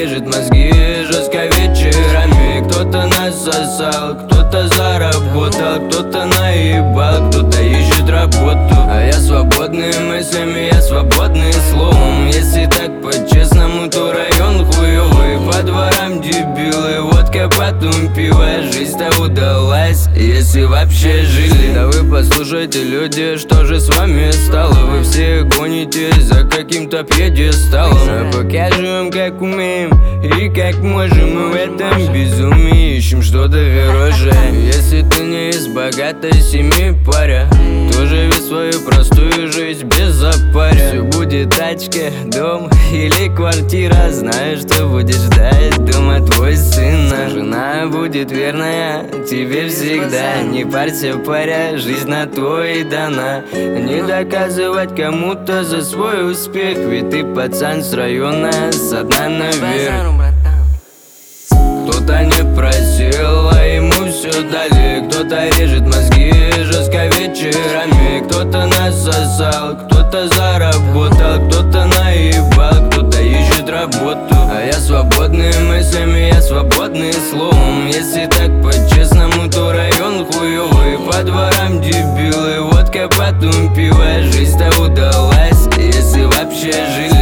режет мозги жестко вечерами. Кто-то насосал, кто-то заработал, кто-то наебал, кто-то ищет работу. А я свободный мыслями, я свободный словом. Если так по-честному, то район хуёвый, по дворам дебилы, водка, потом пиво. Жизнь-то удалась, если вообще жили. Да вы послушайте, люди, что же с вами стало? Вы все гонитесь за каким-то пьедесталом. А покажем, как умеем и как можем. Мы в этом безумии ищем что-то хорошее. Если ты не из богатой семьи, паря, то живи свою простую жизнь без запаря. Все будет тачка, дом или квартира. Знаю, что будешь ждать дома твой сын. А жена будет верная тебе всегда. Не парься, паря, жизнь на то и дана. Не доказывать кому-то за свой успех, ведь ты пацан с района, с дна наверх. Кто-то не просил, а ему все дали. Кто-то режет мозги жестко вечерами. Кто-то насосал, кто-то заработал, кто-то наебал, кто-то ищет работу. А я свободный мыслями, я свободный словом. Если так по-честному, то район хуёвый, по дворам дебилы, водка, потом пиво. Жизнь-то удалась, если вообще жили.